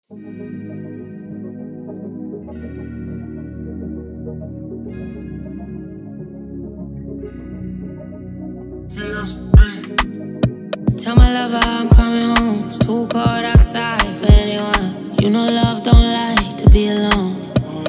Tell my lover I'm coming home. It's too cold outside for anyone. You know love don't like to be alone.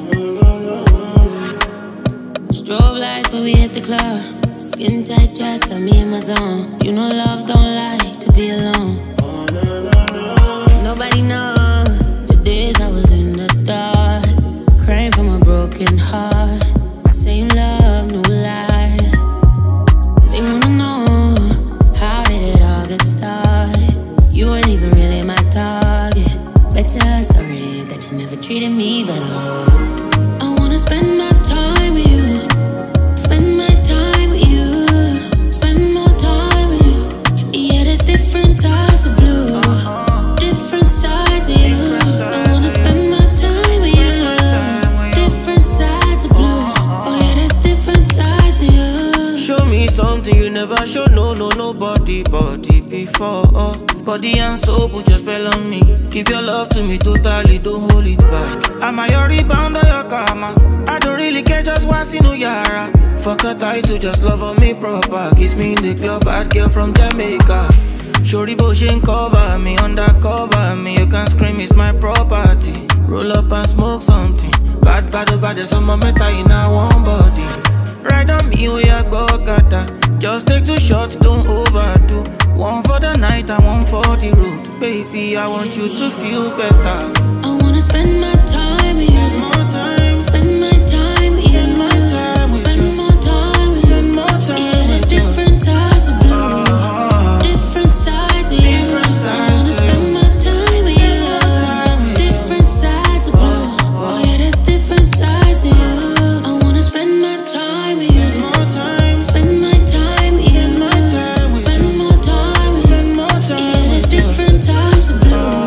Strobe lights when we hit the club. Skin tight dress got me in my zone. You know love don't like to be alone. Nobody knows the days I was in the dark, crying from a broken heart. Same love, no lie. They wanna know, how did it all get started? You weren't even really my target. Bet you're sorry that you never treated me better. I wanna spend my time with you. Spend my time with you. Spend more time with you. Yeah, there's different types of blue, different sides of you. I wanna spend my time with you. Different sides of blue. Oh yeah, there's different sides of you. Show me something you never show nobody before. Body and soul put your spell on me. Give your love to me totally, don't hold it back. Am I your rebound or your karma? I don't really care, just what's in Yara. Fuck a title, just love on me proper. Kiss me in the club, bad girl from Jamaica. Shorty Boshin cover me, undercover me. You can scream, it's my property. Roll up and smoke something. Bad, there's some metal in our one body. Ride on me, we are go gata. Just take 2 shots, don't overdo. One for the night and one for the road. Baby, I want you to feel better. I wanna spend my time with you. Spend more time. Spend my time with you. Spend my time with Spend you. more time with you. Spend more time Yeah, there's with you. different types of blue, different sides of you. Different sides I wanna to spend you. my time with Spend you. more time with you. Different sides of blue. Oh yeah, there's different sides of you. I wanna spend my time with you. Spend more time. Spend my time with you. Spend my time with Spend you. more time with you. Spend more time Yeah, there's with you. different types of blue.